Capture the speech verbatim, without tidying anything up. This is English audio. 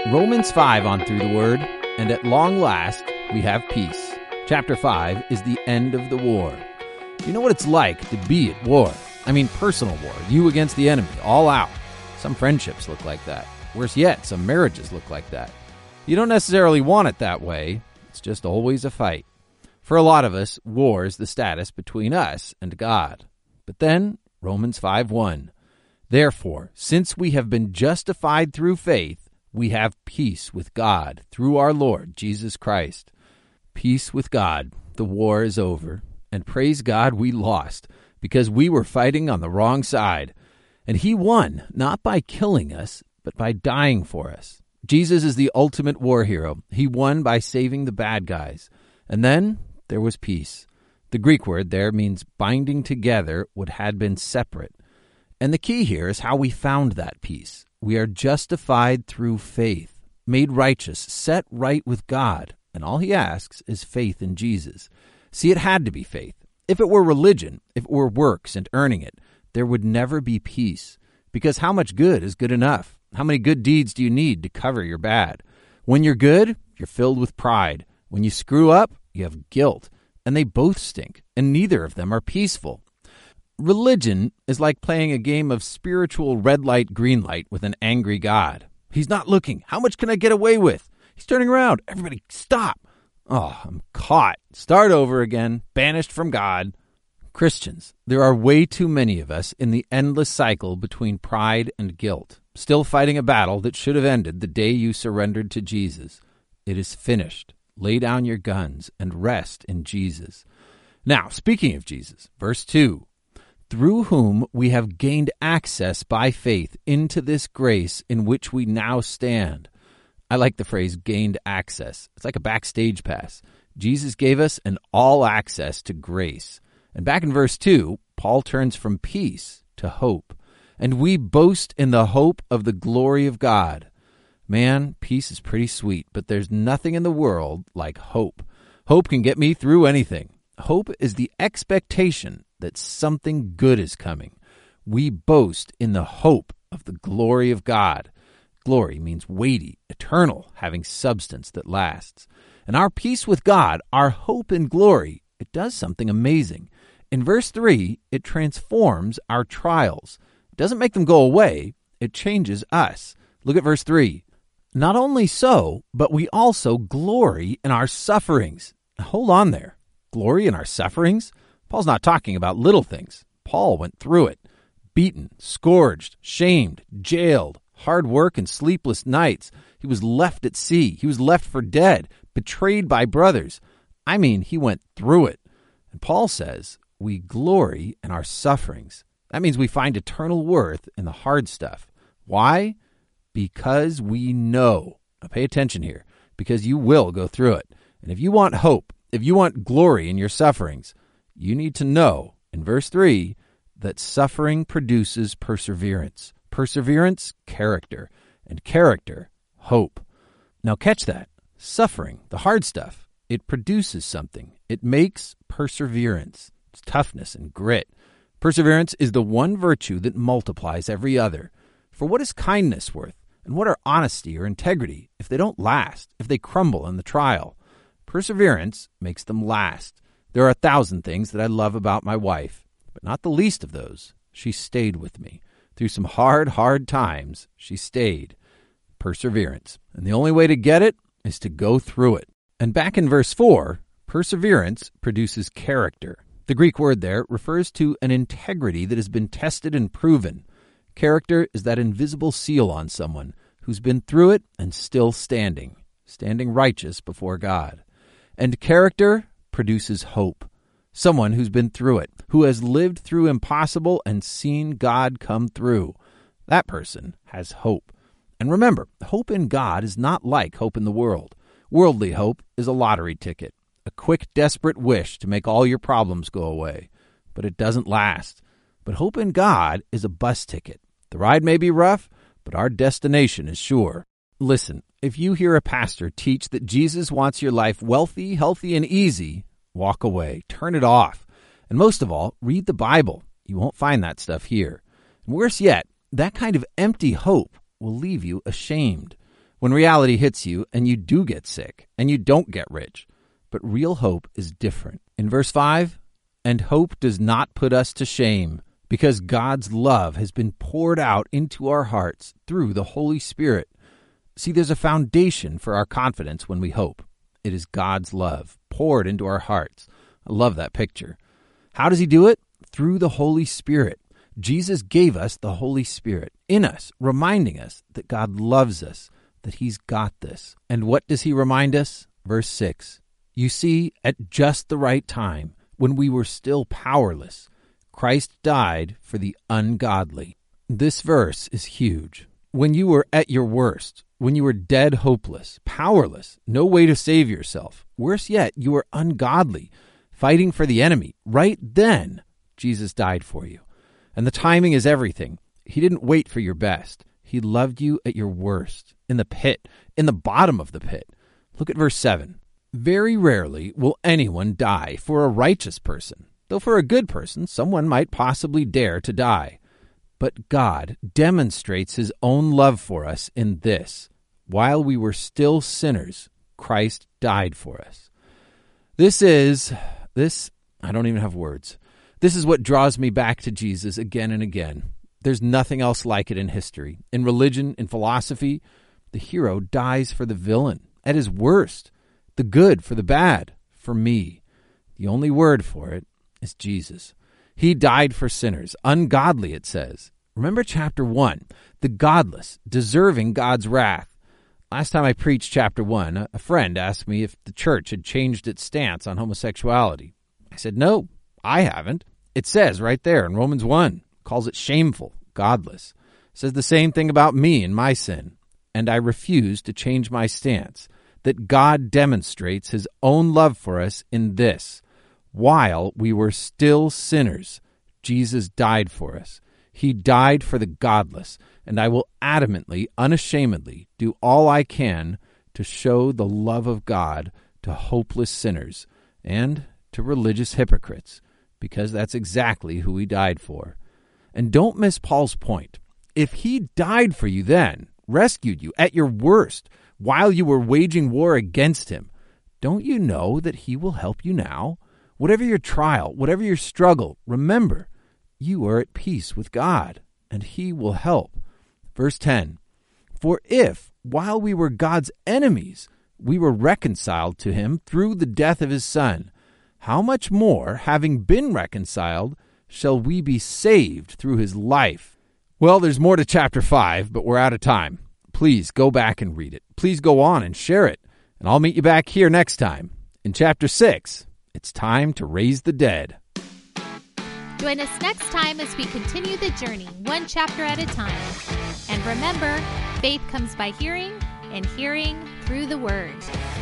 Romans five on Through the Word, and at long last we have peace. Chapter five is the end of the war. You know what it's like to be at war. I mean personal war, you against the enemy, all out. Some friendships look like that. Worse yet, some marriages look like that. You don't necessarily want it that way. It's just always a fight. For a lot of us, war is the status between us and God. But then, Romans five one. Therefore, since we have been justified through faith, we have peace with God through our Lord Jesus Christ. Peace with God. The war is over. And praise God we lost, because we were fighting on the wrong side. And he won, not by killing us, but by dying for us. Jesus is the ultimate war hero. He won by saving the bad guys. And then there was peace. The Greek word there means binding together what had been separate. And the key here is how we found that peace. We are justified through faith, made righteous, set right with God. And all he asks is faith in Jesus. See, it had to be faith. If it were religion, if it were works and earning it, there would never be peace. Because how much good is good enough? How many good deeds do you need to cover your bad? When you're good, you're filled with pride. When you screw up, you have guilt. And they both stink, and neither of them are peaceful. Religion is like playing a game of spiritual red light, green light with an angry God. He's not looking. How much can I get away with? He's turning around. Everybody stop. Oh, I'm caught. Start over again. Banished from God. Christians, there are way too many of us in the endless cycle between pride and guilt, still fighting a battle that should have ended the day you surrendered to Jesus. It is finished. Lay down your guns and rest in Jesus. Now, speaking of Jesus, verse two, through whom we have gained access by faith into this grace in which we now stand. I like the phrase gained access. It's like a backstage pass. Jesus gave us an all access to grace. And back in verse two, Paul turns from peace to hope. And we boast in the hope of the glory of God. Man, peace is pretty sweet, but there's nothing in the world like hope. Hope can get me through anything. Hope is the expectation that something good is coming. We boast in the hope of the glory of God. Glory means weighty, eternal, having substance that lasts. And our peace with God, our hope in glory, it does something amazing. In verse three, it transforms our trials. It doesn't make them go away. It changes us. Look at verse three. Not only so, but we also glory in our sufferings. Now, hold on there. Glory in our sufferings? Paul's not talking about little things. Paul went through it. Beaten, scourged, shamed, jailed, hard work and sleepless nights. He was left at sea. He was left for dead, betrayed by brothers. I mean, he went through it. And Paul says, we glory in our sufferings. That means we find eternal worth in the hard stuff. Why? Because we know. Now pay attention here, because you will go through it. And if you want hope, if you want glory in your sufferings, you need to know, in verse three, that suffering produces perseverance. Perseverance, character. And character, hope. Now catch that. Suffering, the hard stuff, it produces something. It makes perseverance. It's toughness and grit. Perseverance is the one virtue that multiplies every other. For what is kindness worth? And what are honesty or integrity if they don't last, if they crumble in the trial? Perseverance makes them last. There are a thousand things that I love about my wife, but not the least of those. She stayed with me. Through some hard, hard times, she stayed. Perseverance. And the only way to get it is to go through it. And back in verse four, perseverance produces character. The Greek word there refers to an integrity that has been tested and proven. Character is that invisible seal on someone who's been through it and still standing, standing righteous before God. And character produces hope. Someone who's been through it, who has lived through impossible and seen God come through. That person has hope. And remember, hope in God is not like hope in the world. Worldly hope is a lottery ticket, a quick, desperate wish to make all your problems go away. But it doesn't last. But hope in God is a bus ticket. The ride may be rough, but our destination is sure. Listen, if you hear a pastor teach that Jesus wants your life wealthy, healthy, and easy, walk away. Turn it off. And most of all, read the Bible. You won't find that stuff here. And worse yet, that kind of empty hope will leave you ashamed. when reality hits you and you do get sick and you don't get rich. But real hope is different. In verse five, and hope does not put us to shame, because God's love has been poured out into our hearts through the Holy Spirit. See, there's a foundation for our confidence when we hope. It is God's love poured into our hearts. I love that picture. How does he do it? Through the Holy Spirit. Jesus gave us the Holy Spirit in us, reminding us that God loves us, that he's got this. And what does he remind us? Verse six. You see, at just the right time, when we were still powerless, Christ died for the ungodly. This verse is huge. When you were at your worst, when you were dead hopeless, powerless, no way to save yourself, worse yet, you were ungodly, fighting for the enemy, right then, Jesus died for you. And the timing is everything. He didn't wait for your best. He loved you at your worst, in the pit, in the bottom of the pit. Look at verse seven. Very rarely will anyone die for a righteous person, though for a good person, someone might possibly dare to die. But God demonstrates his own love for us in this. While we were still sinners, Christ died for us. This is, this, I don't even have words. This is what draws me back to Jesus again and again. There's nothing else like it in history. In religion, in philosophy, the hero dies for the villain at his worst. The good for the bad, for me. The only word for it is Jesus. He died for sinners, ungodly, it says. Remember chapter one, the godless, deserving God's wrath. Last time I preached chapter one, a friend asked me if the church had changed its stance on homosexuality. I said, no, I haven't. It says right there in Romans one, calls it shameful, godless. It says the same thing about me and my sin. And I refuse to change my stance. That God demonstrates his own love for us in this. While we were still sinners, Jesus died for us. He died for the godless, and I will adamantly, unashamedly do all I can to show the love of God to hopeless sinners and to religious hypocrites, because that's exactly who he died for. And don't miss Paul's point. If he died for you then, rescued you at your worst, while you were waging war against him, don't you know that he will help you now? Whatever your trial, whatever your struggle, remember, you are at peace with God, and he will help. Verse ten, for if, while we were God's enemies, we were reconciled to him through the death of his Son, how much more, having been reconciled, shall we be saved through his life? Well, there's more to chapter five, but we're out of time. Please go back and read it. Please go on and share it. And I'll meet you back here next time. In chapter six, it's time to raise the dead. Join us next time as we continue the journey, one chapter at a time. And remember, faith comes by hearing, and hearing through the Word.